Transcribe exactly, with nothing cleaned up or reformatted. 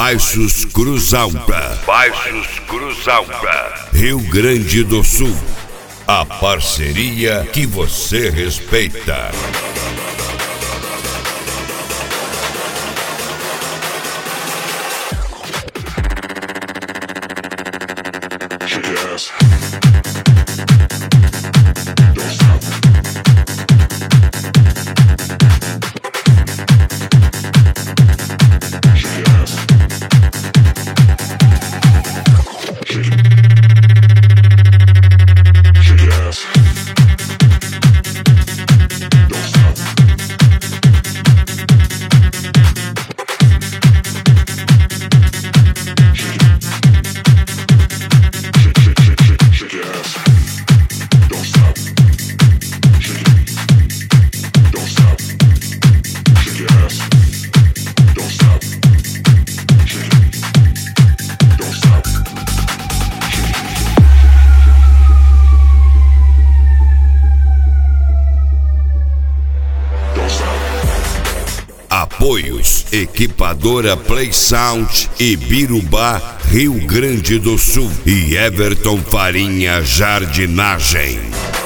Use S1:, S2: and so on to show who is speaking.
S1: Baixos Cruzalta. Baixos Cruzalta. Rio Grande do Sul. A parceria que você respeita. Apoios: Equipadora Play Sound e Birubá, Rio Grande do Sul, e Everton Farinha Jardinagem.